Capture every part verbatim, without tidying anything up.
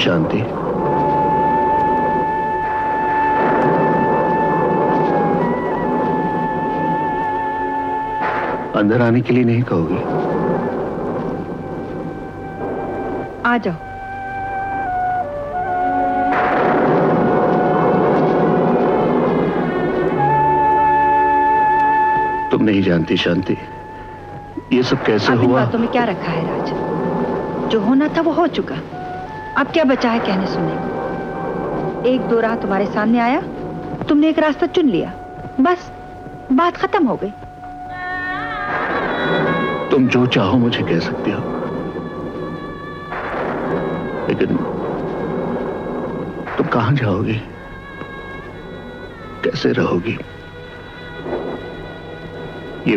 शांति, अंदर आने के लिए नहीं कहोगे? आ जाओ। तुम नहीं जानती शांति, ये सब कैसे हुआ? इन बातों में क्या रखा है राज? जो होना था वो हो चुका। अब क्या बचा है कहने सुनने को? एक दो राह तुम्हारे सामने आया, तुमने एक रास्ता चुन लिया, बस बात खत्म हो गई। तुम जो चाहो मुझे कह सकती हो, लेकिन तुम कहां जाओगी, कैसे रहोगी? ये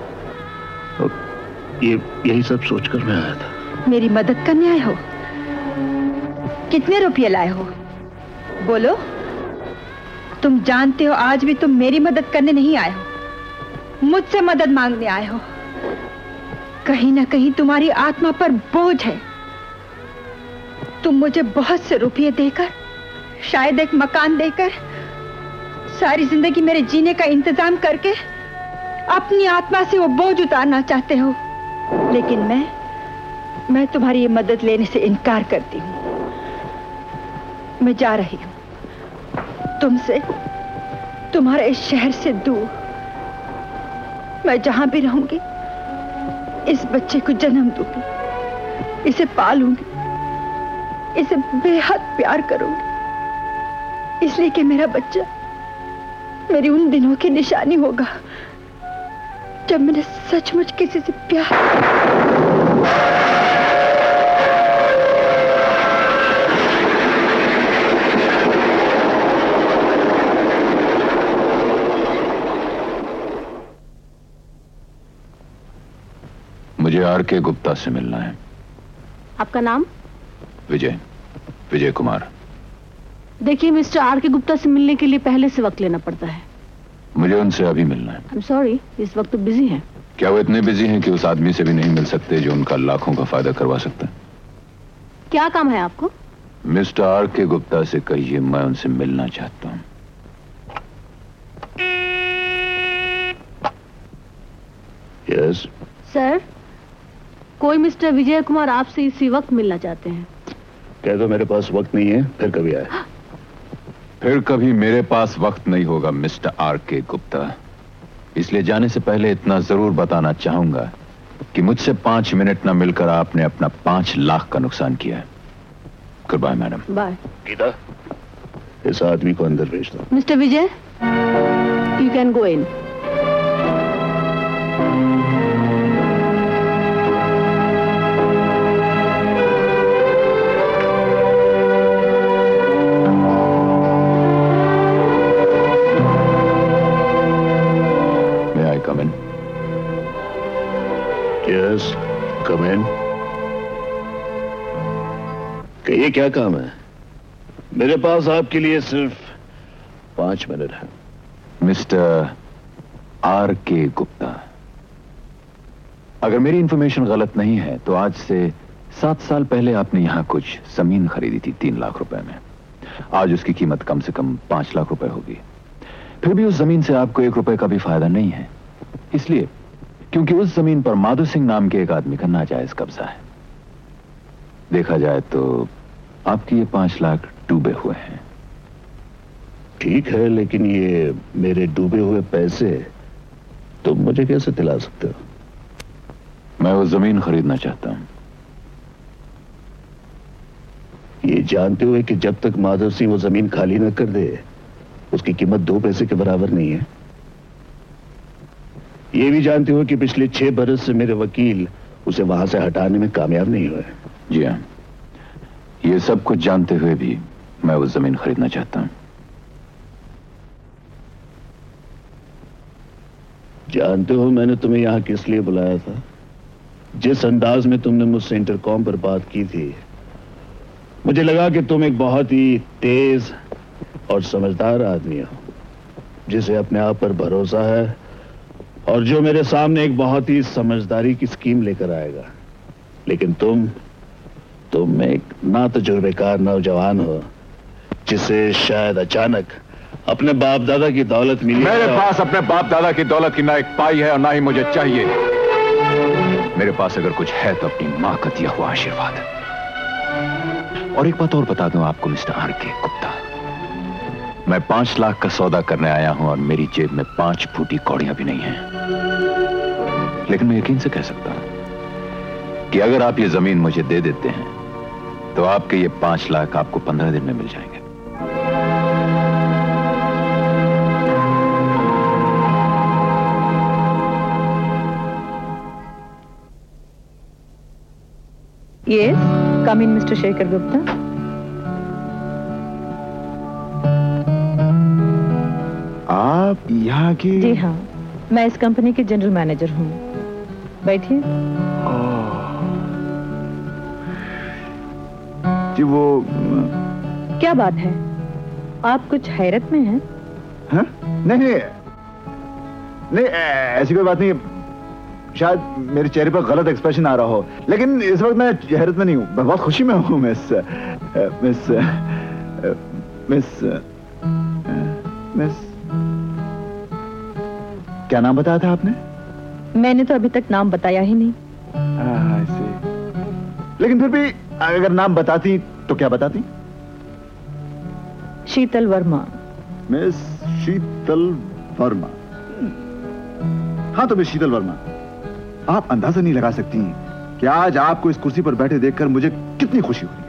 ये यही सब सोचकर मैं आया था। मेरी मदद करने आए हो? कितने रुपये लाए हो? बोलो। तुम जानते हो आज भी तुम मेरी मदद करने नहीं आए हो, मुझसे मदद मांगने आए हो। कहीं ना कहीं तुम्हारी आत्मा पर बोझ है। तुम मुझे बहुत से रुपये देकर, शायद एक मकान देकर, सारी जिंदगी मेरे जीने का इंतजाम करके अपनी आत्मा से वो बोझ उतारना चाहते हो। लेकिन मैं मैं तुम्हारी ये मदद लेने से इनकार करती हूँ। मैं जा रही हूँ तुमसे, तुम्हारे इस शहर से दूर। मैं जहां भी रहूंगी इस बच्चे को जन्म दूंगी, इसे पालूंगी, इसे बेहद प्यार करूंगी, इसलिए कि मेरा बच्चा मेरी उन दिनों की निशानी होगा जब मैंने सचमुच किसी से प्यार। मुझे आर के गुप्ता से मिलना है। आपका नाम? विजय, विजय कुमार। देखिए मिस्टर आर के गुप्ता से मिलने के लिए पहले से वक्त लेना पड़ता है। मुझे उनसे अभी मिलना है। आई एम सॉरी, इस वक्त तो बिजी हैं। क्या वो इतने बिजी हैं कि उस आदमी से भी नहीं मिल सकते जो उनका लाखों का फायदा करवा सकता है? क्या काम है आपको? मिस्टर आर के गुप्ता से कहिए मैं उनसे मिलना चाहता हूं। यस सर, कोई मिस्टर विजय कुमार आपसे इसी वक्त मिलना चाहते हैं। कह दो मेरे पास वक्त नहीं है, फिर कभी आए। फिर कभी मेरे पास वक्त नहीं होगा मिस्टर आर के गुप्ता। इसलिए जाने से पहले इतना जरूर बताना चाहूंगा कि मुझसे पांच मिनट न मिलकर आपने अपना पांच लाख का नुकसान किया है। Good bye madam. Bye. Geeta, इस आदमी को अंदर भेज दो। Mister Vijay, you can go in. Yes, come in. कहिए क्या काम है? मेरे पास आपके लिए सिर्फ पांच मिनट है। मिस्टर आर के गुप्ता, अगर मेरी इंफॉर्मेशन गलत नहीं है तो आज से सात साल पहले आपने यहां कुछ जमीन खरीदी थी तीन लाख रुपए में। आज उसकी कीमत कम से कम पांच लाख रुपए होगी। फिर भी उस जमीन से आपको एक रुपए का भी फायदा नहीं है, इसलिए क्योंकि उस जमीन पर माधो सिंह नाम के एक आदमी का नाजायज कब्जा है। देखा जाए तो आपकी ये पांच लाख डूबे हुए हैं। ठीक है, लेकिन ये मेरे डूबे हुए पैसे तुम मुझे कैसे दिला सकते हो? मैं वो जमीन खरीदना चाहता हूं, ये जानते हुए कि जब तक माधव सिंह वो जमीन खाली न कर दे उसकी कीमत दो पैसे के बराबर नहीं है। ये भी जानते हो कि पिछले छह बरस से मेरे वकील उसे वहां से हटाने में कामयाब नहीं हुए। जी हाँ, ये सब कुछ जानते हुए भी मैं वो जमीन खरीदना चाहता हूं। जानते हो मैंने तुम्हें यहां किस लिए बुलाया था? जिस अंदाज में तुमने मुझसे इंटरकॉम पर बात की थी, मुझे लगा कि तुम एक बहुत ही तेज और समझदार आदमी हो जिसे अपने आप पर भरोसा है और जो मेरे सामने एक बहुत ही समझदारी की स्कीम लेकर आएगा। लेकिन तुम तुम एक ना तजुर्बेकार नौजवान हो जिसे शायद अचानक अपने बाप दादा की दौलत मिली। मेरे पास अपने बाप दादा की दौलत की ना एक पाई है और ना ही मुझे चाहिए। मेरे पास अगर कुछ है तो अपनी मां का दिया हुआ आशीर्वाद। और एक बात और बता दूं आपको मिस्टर आर के गुप्ता, मैं पांच लाख का सौदा करने आया हूं और मेरी जेब में पांच फूटी कौड़ियां भी नहीं हैं। लेकिन मैं यकीन से कह सकता हूं कि अगर आप ये जमीन मुझे दे देते हैं तो आपके ये पांच लाख आपको पंद्रह दिन में मिल जाएंगे। Yes, come in, mister Shekhar Gupta. आप यहाँ की? जी हाँ, मैं इस कंपनी के जनरल मैनेजर हूँ। बैठिए। जी वो क्या बात है, आप कुछ हैरत में हैं? हाँ? नहीं नहीं नहीं ऐसी कोई बात नहीं। शायद मेरे चेहरे पर गलत एक्सप्रेशन आ रहा हो, लेकिन इस वक्त मैं हैरत में नहीं हूँ, मैं बहुत खुशी में हूँ। मिस मिस मिस मिस क्या नाम बताया था आपने? मैंने तो अभी तक नाम बताया ही नहीं। आ, see. लेकिन फिर भी अगर नाम बताती तो क्या बताती? शीतल वर्मा। मिस शीतल वर्मा। हाँ तो मिस शीतल वर्मा, आप अंदाजा नहीं लगा सकती कि आज आपको इस कुर्सी पर बैठे देखकर मुझे कितनी खुशी हुई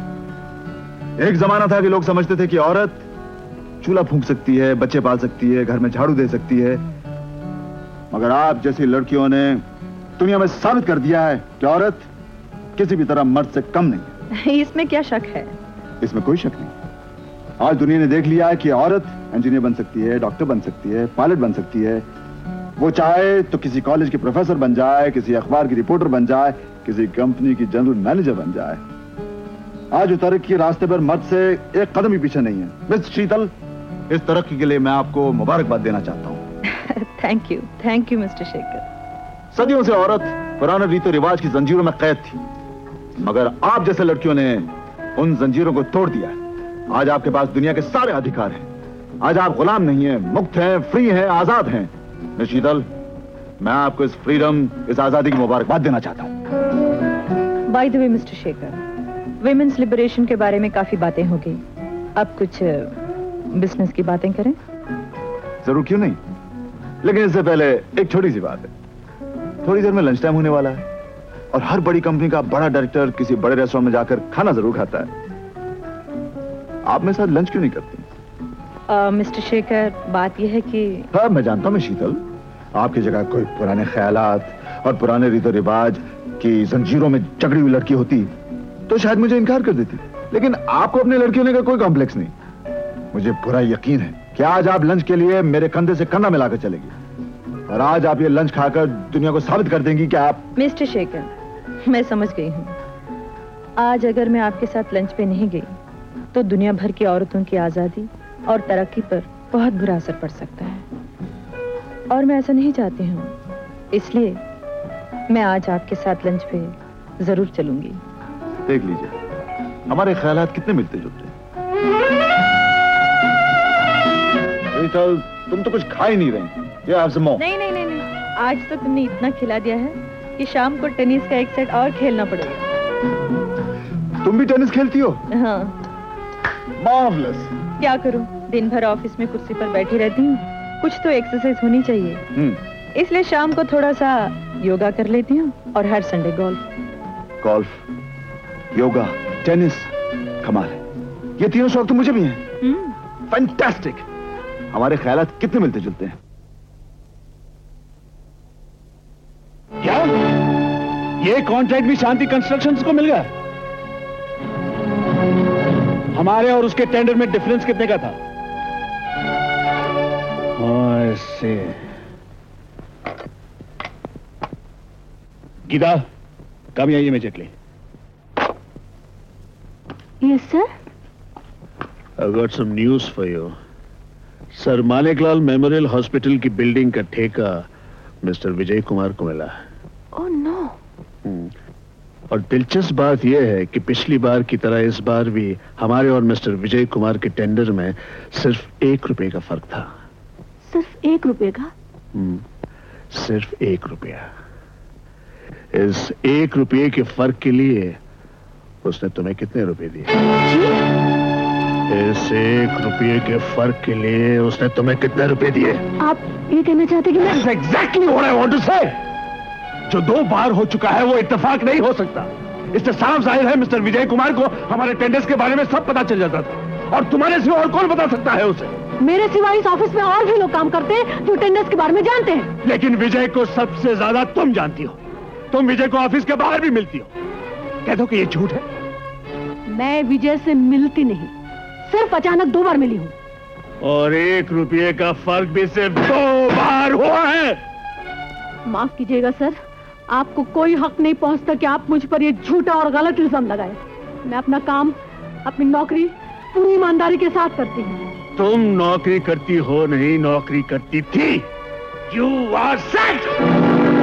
है। एक जमाना था कि लोग समझते थे कि औरत चूल्हा फूंक सकती है, बच्चे पाल सकती है, घर में झाड़ू दे सकती है, मगर आप जैसी लड़कियों ने दुनिया में साबित कर दिया है कि औरत किसी भी तरह मर्द से कम नहीं है। इसमें क्या शक है? इसमें कोई शक नहीं। आज दुनिया ने देख लिया है कि औरत इंजीनियर बन सकती है, डॉक्टर बन सकती है, पायलट बन सकती है, वो चाहे तो किसी कॉलेज के प्रोफेसर बन जाए, किसी अखबार की रिपोर्टर बन जाए, किसी कंपनी की जनरल मैनेजर बन जाए। आज तरक्की के रास्ते पर मर्द से एक कदम ही पीछे नहीं है। मिस शीतल, इस तरक्की के लिए मैं आपको मुबारकबाद देना चाहता हूँ। Thank you, thank you mister Shekhar. सदियों से औरत पुराने रीति रिवाज की जंजीरों में कैद थी, मगर आप जैसे लड़कियों ने उन जंजीरों को तोड़ दिया। आज आपके पास दुनिया के सारे अधिकार हैं। आज आप गुलाम नहीं हैं, मुक्त हैं, फ्री हैं, आजाद हैं। मिस शीतल, मैं आपको इस फ्रीडम, इस आजादी की मुबारकबाद देना चाहता हूँ। By the way mister Shekhar, women's liberation के बारे में काफी बातें हो गई, अब कुछ बिजनेस की बातें करें? जरूर, क्यों नहीं। लेकिन इससे पहले एक छोटी सी बात है। थोड़ी देर में लंच टाइम होने वाला है और हर बड़ी कंपनी का बड़ा डायरेक्टर किसी बड़े रेस्टोरेंट में जाकर खाना जरूर खाता है। आप मेरे साथ लंच क्यों नहीं करती? मिस्टर uh, शेखर, बात यह है कि हाँ, मैं जानता हूँ मैं शीतल, आपकी जगह कोई पुराने ख्यालात और पुराने रीतो रिवाज की जंजीरों में जकड़ी हुई लड़की होती तो शायद मुझे इनकार कर देती, लेकिन आपको अपनी लड़की होने का कोई कॉम्प्लेक्स नहीं। मुझे पूरा यकीन है कि आज आप लंच के लिए मेरे कंधे से कंधा मिलाकर चलेगी और आज आप ये लंच खाकर दुनिया को साबित कर देंगी कि आप। मिस्टर शेखर, मैं समझ गई हूँ। आज अगर मैं आपके साथ लंच पे नहीं गई तो दुनिया भर की औरतों की आजादी और तरक्की पर बहुत बुरा असर पड़ सकता है और मैं ऐसा नहीं चाहती हूँ। इसलिए मैं आज आपके साथ लंच पे जरूर चलूंगी। देख लीजिए हमारे ख्यालात कितने मिलते जुलते हैं। शीतल, तुम तो कुछ खा ही नहीं रही। ये आपसे मो नहीं नहीं नहीं नहीं, आज तो तुमने इतना खिला दिया है कि शाम को टेनिस का एक सेट और खेलना पड़ेगा। तुम भी टेनिस खेलती हो? हाँ। मार्वलस। क्या करूं, दिन भर ऑफिस में कुर्सी पर बैठी रहती हूँ, कुछ तो एक्सरसाइज होनी चाहिए। इसलिए शाम को थोड़ा सा योगा कर लेती हूँ और हर Sunday golf. Golf, yoga, tennis, कमाल है। ये तीनों शौक तो मुझे भी हैं। फैंटास्टिक। हमारे ख्यालात कितने मिलते जुलते हैं। क्या ये कॉन्ट्रैक्ट भी शांति कंस्ट्रक्शंस को मिल गया? हमारे और उसके टेंडर में डिफरेंस कितने का था? ऐसे गीता, कम आइए immediately. Yes sir. I got some news for you. Sir Maneklal memorial hospital की बिल्डिंग का ठेका मिस्टर विजय कुमार को मिला। Oh no. और दिलचस्प बात यह है कि पिछली बार की तरह इस बार भी हमारे और मिस्टर विजय कुमार के टेंडर में सिर्फ एक रुपए का फर्क था। सिर्फ एक रुपए का? हम्म, सिर्फ एक रुपया। इस एक रुपये के फर्क के लिए उसने तुम्हें कितने रुपए दिए? इस एक रुपये के फर्क के लिए उसने तुम्हें कितने रुपए दिए? आप ये कहना चाहते कि मैं... That's exactly what I want to say. जो दो बार हो चुका है वो इत्तेफाक नहीं हो सकता। इससे साफ जाहिर है मिस्टर विजय कुमार को हमारे टेंडर्स के बारे में सब पता चल जाता था, और तुम्हारे सिवा और कौन बता सकता है उसे? मेरे सिवा इस ऑफिस में और भी लोग काम करते हैं जो टेंडर्स के बारे में जानते हैं। लेकिन विजय को सबसे ज्यादा तुम जानती हो। तुम विजय को ऑफिस के बाहर भी मिलती हो। कह दो कि ये झूठ है। मैं विजय से मिलती नहीं, सिर्फ अचानक दो बार मिली हूँ। और एक रुपये का फर्क भी सिर्फ दो बार हुआ है। माफ कीजिएगा सर, आपको कोई हक नहीं पहुंचता कि आप मुझ पर ये झूठा और गलत इल्जाम लगाए। मैं अपना काम, अपनी नौकरी पूरी ईमानदारी के साथ करती हूँ। तुम नौकरी करती हो नहीं, नौकरी करती थी। You are set.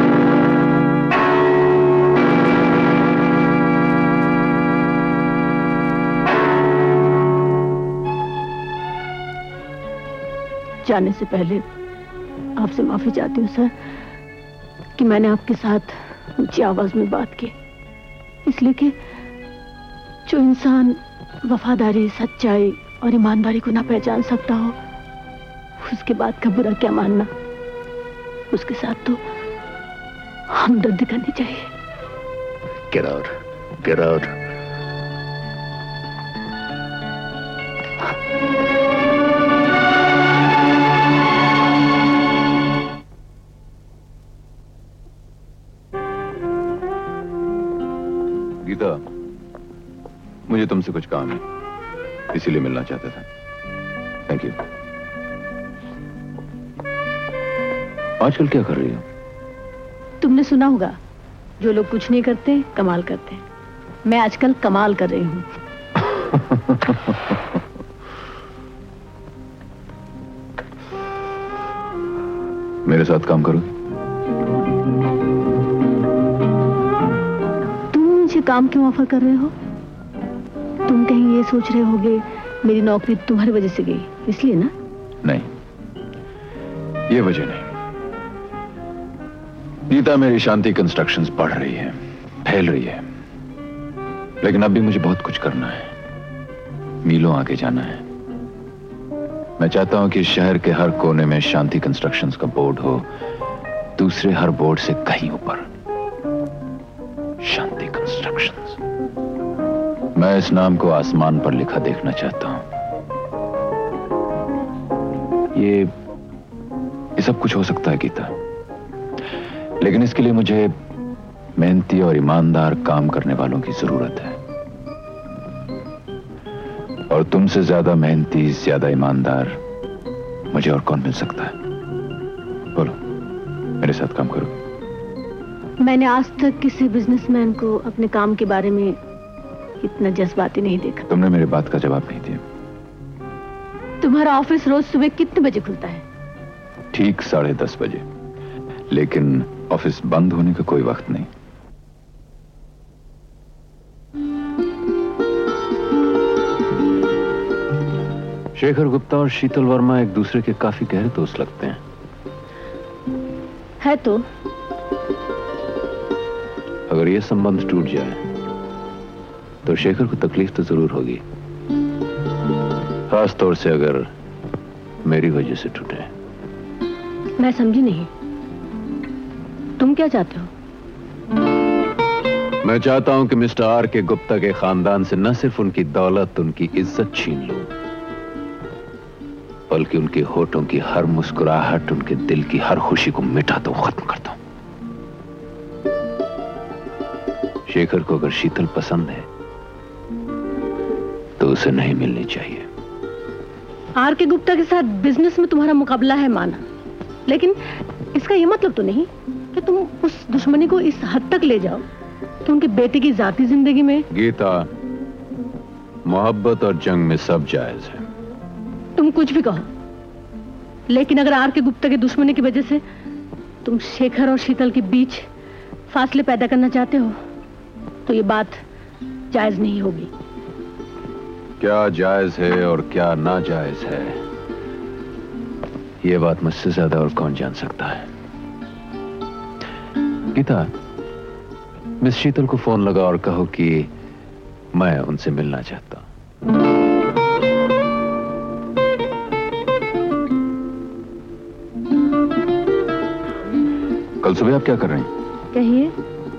जाने से पहले आपसे माफी चाहती हूँ सर कि मैंने आपके साथ ऊंची आवाज में बात की, इसलिए कि जो इंसान वफादारी, सच्चाई और ईमानदारी को ना पहचान सकता हो, उसके बाद का बुरा क्या मानना। उसके साथ तो हमदर्दी करनी चाहिए। Get out. Get out. Gita, मुझे तुमसे कुछ काम है, इसीलिए मिलना चाहता था। Thank you. आजकल क्या कर रही हो? तुमने सुना होगा, जो लोग कुछ नहीं करते कमाल करते हैं। मैं आजकल कमाल कर रही हूँ। मेरे साथ काम करो। काम क्यों ऑफर कर रहे हो? तुम कहीं ये सोच रहे होगे मेरी नौकरी तुम्हारी वजह से गई, इसलिए ना? नहीं, ये वजह नहीं। गीता, मेरी शांति कंस्ट्रक्शंस बढ़ रही है, फैल रही है, लेकिन अब भी मुझे बहुत कुछ करना है, मीलों आगे जाना है। मैं चाहता हूं कि शहर के हर कोने में शांति कंस्ट्रक्शंस का बोर्ड हो, दूसरे हर बोर्ड से कहीं ऊपर शांति कंस्ट्रक्शंस। मैं इस नाम को आसमान पर लिखा देखना चाहता हूं। ये ये सब कुछ हो सकता है गीता, लेकिन इसके लिए मुझे मेहनती और ईमानदार काम करने वालों की जरूरत है। और तुमसे ज्यादा मेहनती, ज्यादा ईमानदार मुझे और कौन मिल सकता है? बोलो, मेरे साथ काम करो। मैंने आज तक किसी बिजनेसमैन को अपने काम के बारे में इतना जज्बाती नहीं देखा। तुमने मेरी बात का जवाब नहीं दिया। तुम्हारा ऑफिस रोज सुबह कितने बजे खुलता है? ठीक साढ़े दस बजे, लेकिन ऑफिस बंद होने का कोई वक्त नहीं। शेखर गुप्ता और शीतल वर्मा एक दूसरे के काफी गहरे दोस्त लगते हैं। है तो। अगर यह संबंध टूट जाए तो शेखर को तकलीफ तो जरूर होगी, खास तौर से अगर मेरी वजह से टूटे। मैं समझी नहीं, तुम क्या चाहते हो? मैं चाहता हूं कि मिस्टर आर के गुप्ता के खानदान से न सिर्फ उनकी दौलत, उनकी इज्जत छीन लूं, बल्कि उनके होठों की हर मुस्कुराहट, उनके दिल की हर खुशी को मिटा दो, खत्म करता हूं। शेखर को अगर शीतल पसंद है तो उसे नहीं मिलनी चाहिए। आर के गुप्ता के साथ बिजनेस में तुम्हारा मुकाबला है माना, लेकिन इसका यह मतलब तो नहीं कि तुम उस दुश्मनी को इस हद तक ले जाओ कि उनके बेटे की जाती जिंदगी में। गीता, मोहब्बत और जंग में सब जायज है। तुम कुछ भी कहो, लेकिन अगर आर के गुप्ता की दुश्मनी की वजह से तुम शेखर और शीतल के बीच फासले पैदा करना चाहते हो तो ये बात जायज नहीं होगी। क्या जायज है और क्या नाजायज है, ये बात मुझसे ज्यादा और कौन जान सकता है। गीता, मिस शीतल को फोन लगा और कहो कि मैं उनसे मिलना चाहता हूं। कल सुबह आप क्या कर रहे हैं? कहिए।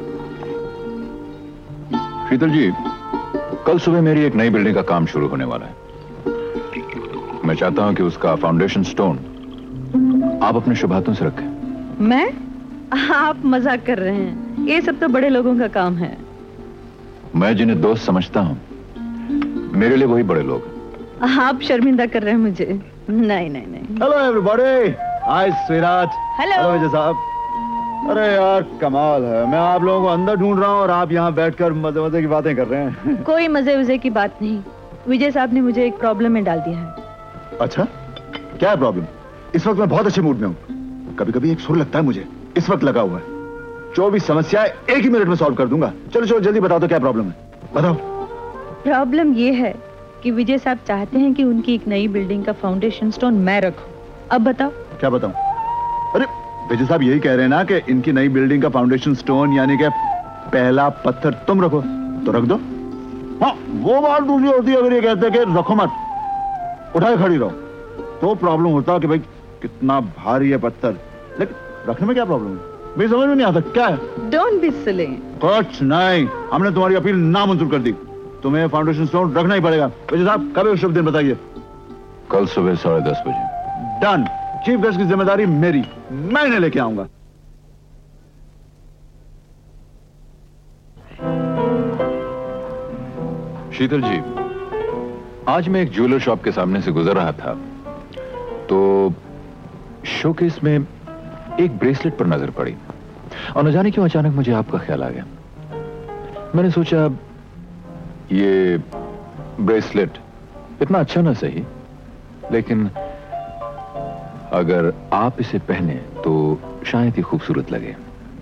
शीतल जी, कल सुबह मेरी एक नई बिल्डिंग का काम शुरू होने वाला है। मैं चाहता हूं कि उसका फाउंडेशन स्टोन आप अपने शुभ हाथों से रखें। मैं? आप मजाक कर रहे हैं, ये सब तो बड़े लोगों का काम है। मैं जिन्हें दोस्त समझता हूं, मेरे लिए वही बड़े लोग हैं। आप शर्मिंदा कर रहे हैं मुझे। नहीं नहीं नहीं। हेलो एवरीबॉडी, हाय स्वीराट। हेलो विजय साहब। अरे यार कमाल है, मैं आप लोगों को अंदर ढूंढ रहा हूँ और आप यहाँ बैठकर मजे मजे की बातें कर रहे हैं। कोई मजे वजे की बात नहीं, विजय साहब ने मुझे एक प्रॉब्लम में डाल दिया है। अच्छा, क्या है प्रॉब्लम? इस वक्त मैं बहुत अच्छे मूड में हूँ। कभी कभी एक सुर लगता है मुझे, इस वक्त लगा हुआ है। चौबीस समस्याएं एक ही मिनट में सॉल्व कर दूंगा। चलो चलो जल्दी बताओ तो क्या प्रॉब्लम है, बताओ। प्रॉब्लम ये है कि विजय साहब चाहते हैं कि उनकी एक नई बिल्डिंग का फाउंडेशन स्टोन मैं रखूं। अब बताओ। क्या बताऊं? अरे विजय साहब यही कह रहे हैं ना कि इनकी नई बिल्डिंग का फाउंडेशन स्टोन यानी कि पहला पत्थर तुम रखो, तो रख दो। हाँ, वो बात दूसरी होती है अगर ये कहते हैं कि रखो मत, उठाए खड़ी रहो, तो प्रॉब्लम होता है कि भाई कितना भारी है पत्थर। लेकिन रखने में क्या प्रॉब्लम है? मेरी समझ में नहीं आता क्या है। Don't be silly. कुछ नहीं, हमने तुम्हारी अपील नामंजूर कर दी। तुम्हें फाउंडेशन स्टोन रखना ही पड़ेगा। विजय साहब कब है शुभ दिन बताइए? कल सुबह साढ़े दस बजे। डन। चीफ गेस्ट की जिम्मेदारी मेरी, मैं इन्हें लेके आऊंगा। शीतल जी, आज मैं एक ज्वेलर शॉप के सामने से गुजर रहा था तो शोकेस में एक ब्रेसलेट पर नजर पड़ी और न जाने क्यों अचानक मुझे आपका ख्याल आ गया। मैंने सोचा ये ब्रेसलेट इतना अच्छा ना सही, लेकिन अगर आप इसे पहने तो शायद ही खूबसूरत लगे।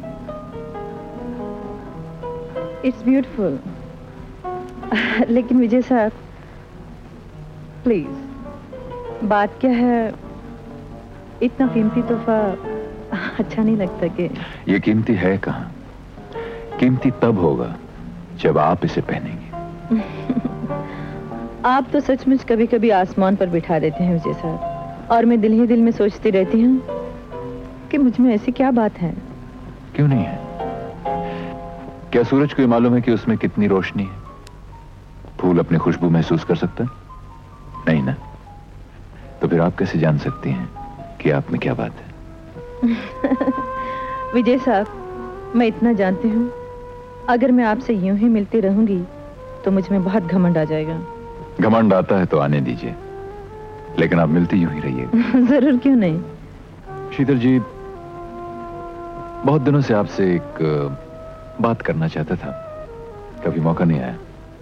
It's beautiful. लेकिन विजय साहब प्लीज, बात क्या है, इतना कीमती तोहफा अच्छा नहीं लगता कि? ये कीमती है कहां, कीमती तब होगा जब आप इसे पहनेंगे। आप तो सचमुच कभी कभी आसमान पर बिठा देते हैं विजय साहब, और मैं दिल ही दिल में सोचती रहती हूँ कि मुझ में ऐसी क्या बात है। क्यों नहीं है? क्या सूरज को मालूम है कि उसमें कितनी रोशनी है? फूल अपनी खुशबू महसूस कर सकता है? नहीं ना? तो फिर आप कैसे जान सकती हैं कि आप में क्या बात है? विजय साहब, मैं इतना जानती हूँ, अगर मैं आपसे यूं ही मिलती रहूंगी तो मुझ में बहुत घमंड आ जाएगा। घमंड आता है तो आने दीजिए, लेकिन आप मिलती यूं ही रहिएगा। जरूर, क्यों नहीं। शीतल जी, बहुत दिनों से आपसे एक बात करना चाहता था, कभी मौका नहीं आया,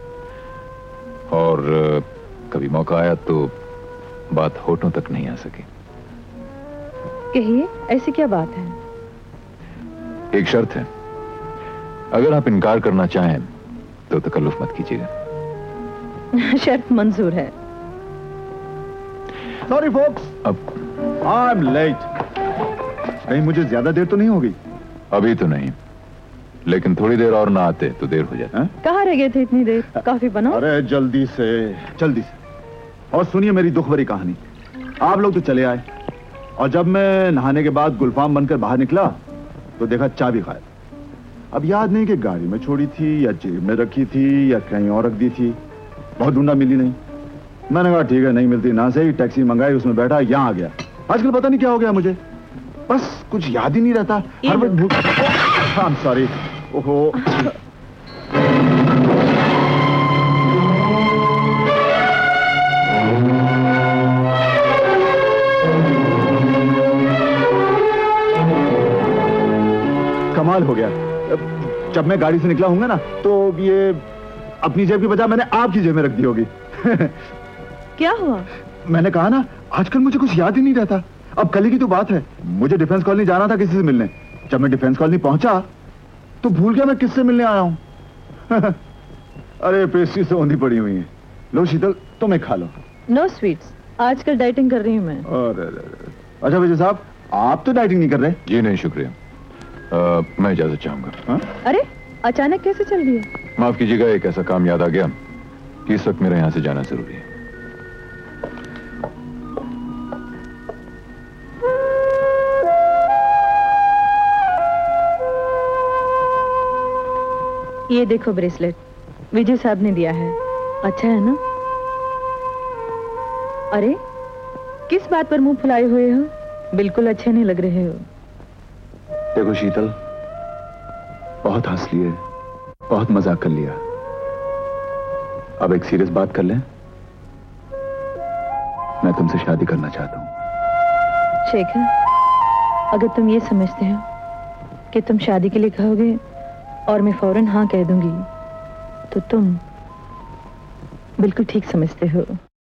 और कभी मौका आया तो बात होठों तक नहीं आ सकी। कहिए, ऐसी क्या बात है? एक शर्त है, अगर आप इनकार करना चाहें तो तकल्लुफ मत कीजिएगा। शर्त मंजूर है। सॉरी फोक्स, अब आई एम लेट। कहीं मुझे ज्यादा देर तो नहीं होगी? अभी तो नहीं, लेकिन थोड़ी देर और ना आते तो देर हो जाए। कहाँ रह गए थे इतनी देर? कॉफी बनाओ। अरे जल्दी से जल्दी से। और सुनिए मेरी दुख भरी कहानी। आप लोग तो चले आए, और जब मैं नहाने के बाद गुलफाम बनकर बाहर निकला तो देखा चाबी गायब। अब याद नहीं कि गाड़ी में छोड़ी थी या जेब में रखी थी या कहीं और रख दी थी। बहुत ढूंढा, मिली नहीं। मैंने कहा ठीक है, नहीं मिलती ना सही, टैक्सी मंगाई, उसमें बैठा, यहाँ आ गया। आजकल पता नहीं क्या हो गया मुझे, बस कुछ याद ही नहीं रहता। हर वक्त भूख। I am sorry. ओहो, कमाल हो गया। जब मैं गाड़ी से निकला हूंगा ना तो ये अपनी जेब की बजाय मैंने आपकी जेब में रख दी होगी। क्या हुआ? मैंने कहा ना, आजकल मुझे कुछ याद ही नहीं रहता। अब कल की तो बात है, मुझे डिफेंस कॉलोनी जाना था किसी से मिलने। जब मैं डिफेंस कॉलोनी पहुंचा तो भूल गया मैं किससे मिलने आया हूं। अरे पेस्ट्री से औंधी पड़ी हुई है। लो शीतल, तुम एक खा लो। नो स्वीट्स, आजकल डाइटिंग कर रही हूँ मैं। अरे अरे अरे। अच्छा विजय साहब, आप तो डाइटिंग नहीं कर रहे? जी नहीं, शुक्रिया। आ, मैं इजाजत चाहूंगा। हाँ? अरे अचानक कैसे चल दिए? माफ कीजिएगा, एक ऐसा काम याद आ गया कि इस वक्त मेरा यहां से जाना जरूरी है। ये देखो ब्रेसलेट, विजय साहब ने दिया है। अच्छा है ना? अरे किस बात पर मुंह फुलाए हुए हो? बिल्कुल अच्छे नहीं लग रहे हो। देखो शीतल, बहुत हंस लिए, बहुत मजाक कर लिया, अब एक सीरियस बात कर लें। मैं तुमसे शादी करना चाहता हूं। शेखर, अगर तुम ये समझते हो कि तुम शादी के लिए कहोगे और मैं फौरन हाँ कह दूंगी, तो तुम बिल्कुल ठीक समझते हो।